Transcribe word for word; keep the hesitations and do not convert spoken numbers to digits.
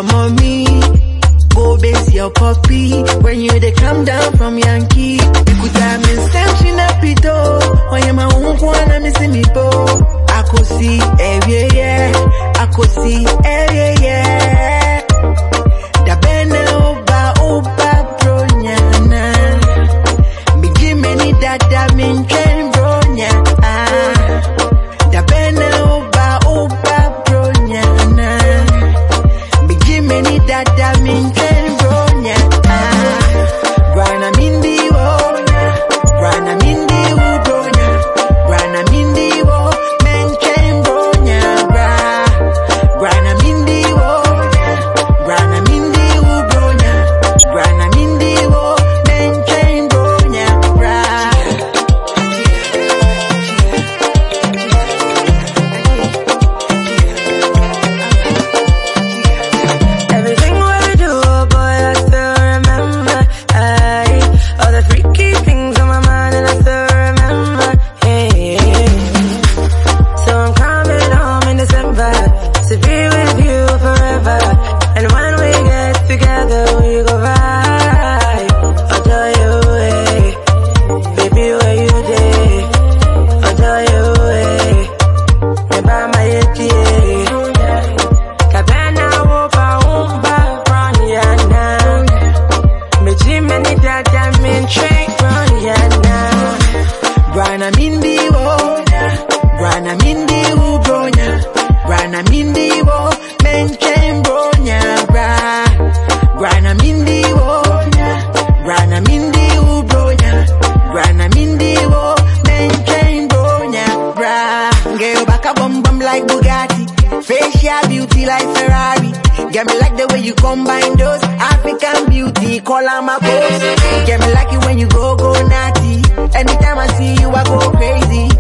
your mommy, go base your puppy. When you they come down from Yankee, you could have me searching up it door. When you my own one, I miss me bo. I could see, eh, yeah, yeah. I could see, eh, yeah, yeah. Da bene oba, oba, bro, nyana. Me give me ni dada, min chen, bro, nyana. Da bene oba, oba, bro, nyana. Me give me ni dada, min chen, bro, nyana. Rana mindi wo, rana mindi wo, bro, nyana. Rana mindi wo, men chen, bro, nyana. Rana mindi wo, rana mindi wo, bro, nyana. Rana mindi wo, men chen, bro, nyana. Everything what we do, oh boy, I still remember. I, all the freaky things on my mind and I still remember. Hey, so I'm coming home in December to be with you forever. And when we get together, we go right. I'll tell you, hey, baby, where you day? I'll tell you, hey, me by my A T A. Cabana wopa umba Ronyana. Me jimeni dada min train Ronyana. Rana mindi wo, rana mindi wo, bro, nyana. Rana mindi wo, men chen, bro, nyana. Rana mindi wo, rana mindi wo, bro, nyana. Rana mindi wo, men chen, bro, nyana. Girl back a bum bum like Bugatti, facial beauty like Ferrari. Get me like the way you combine those African beauty, call her my boss. Get me like it when you go go naughty. Anytime I see you, I go crazy.